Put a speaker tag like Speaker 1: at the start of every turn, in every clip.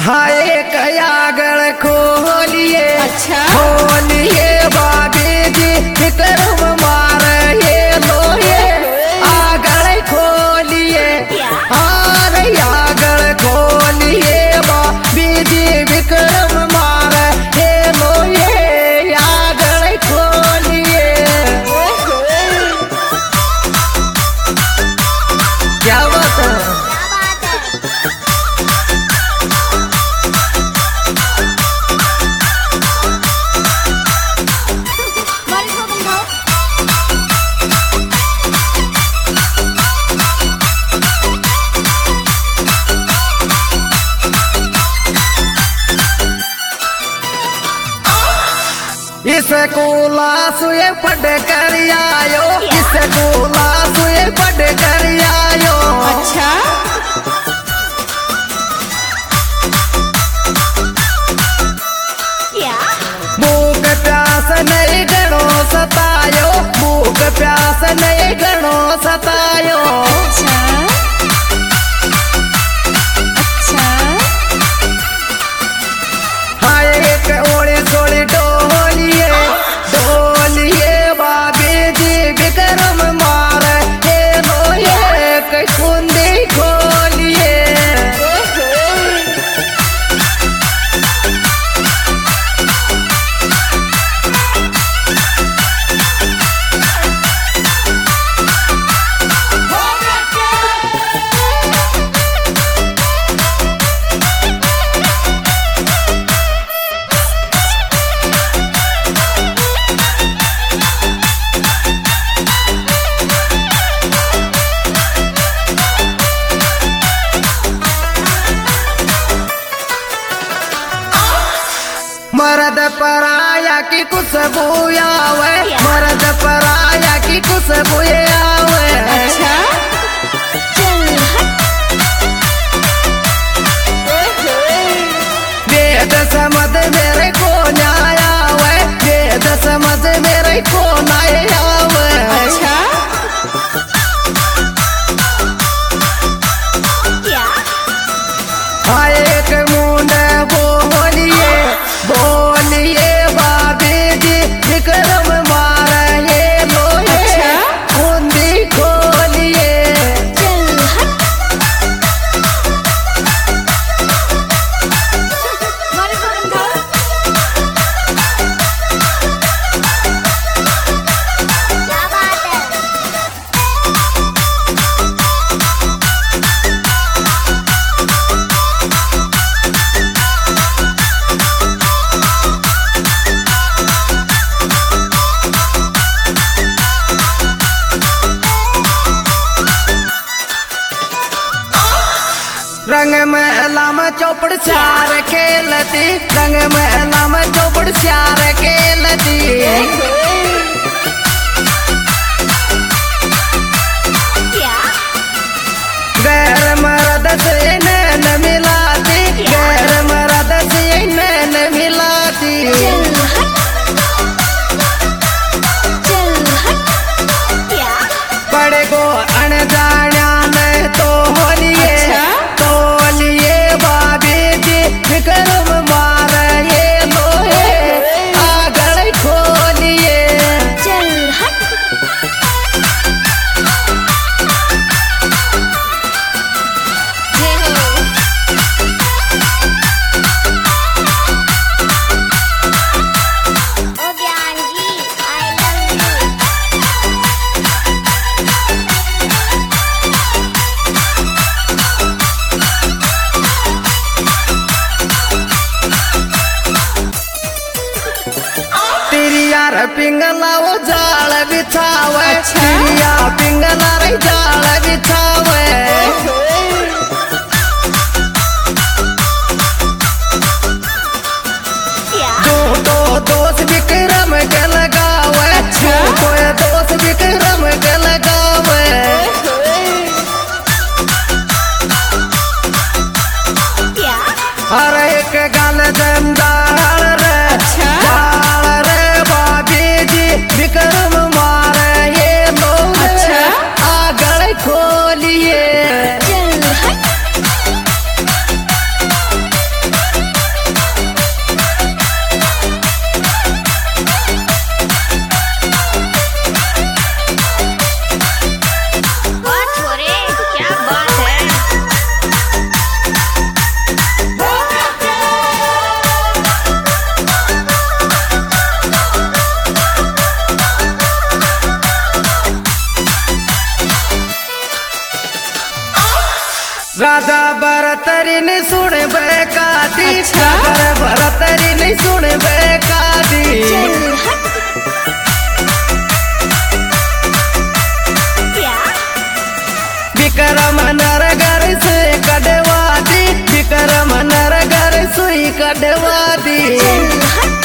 Speaker 1: हाय कयागल खोलिए
Speaker 2: अच्छा
Speaker 1: खोलिए बाबी जी विक्रम मार ये लोहे आगल खोलिए हार आगल खोलिए बाबी जी विक्रम मार ये लोहे आगल खोलिए। क्या बात है? स्कूल सुए पढ़ कर आयो स्कूल सुए पढ़ कर आयो।
Speaker 2: अच्छा
Speaker 1: भूख प्यास नहीं गणो सतायो भूख प्यास नहीं गणो सतायो।
Speaker 2: अच्छा अच्छा
Speaker 1: हाय एक ओली सोली डोलिए डोलिए बाबी जी विक्रम मार हे लोहे कुंदी खोलिए। मर्द पराया की खुशबू आवे मर्द पराया की खुशबू आवे।
Speaker 2: अच्छा
Speaker 1: वेद समझ मेरे को न्याय आवे वेद समझ मेरे को न्याय आवे।
Speaker 2: अच्छा
Speaker 1: हाय एक मुंड बोलिए बोलिए बाबी जी विक्रम मार ये लोहे कुंदी खोलिए। रंग महला में चौपड़ चार खेलती रंग महला में चौपड़ चार खेलती। गैर मर्द से नैन मिलाती गैर मर्द से नैन मिलाती। बड़े को अनजाना ने तो होलिए तोलिए बाबी जी विक्रम मार ये लोहे आगल खोलिए। पिंगला वो जाल बिछावे चिड़िया पिंगला रे जाल बिछावे। दो दोस्त विक्रम के लगावे कोई दोस्त विक्रम के लगावे। हर एक गाल जमदार रे जाल रे बाबी जी विक्रम मार ये लोहे आगल खोलिए। नहीं सुन बेकादी
Speaker 2: अच्छा?
Speaker 1: भरतरी नहीं सुन बेकादी
Speaker 2: चल हट। क्या?
Speaker 1: विक्रम नरगर से कटवादी विक्रम नरगर सुई कटवादी
Speaker 2: चल हट।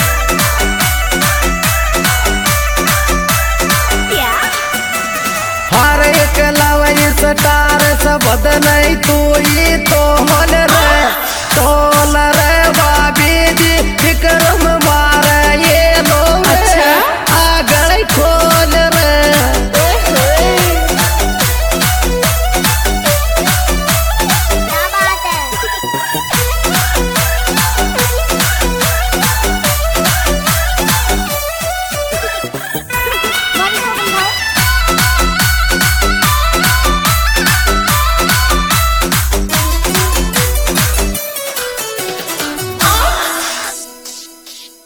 Speaker 2: क्या?
Speaker 1: हर एक लवई स्टार सबद नहीं तू ही तो होल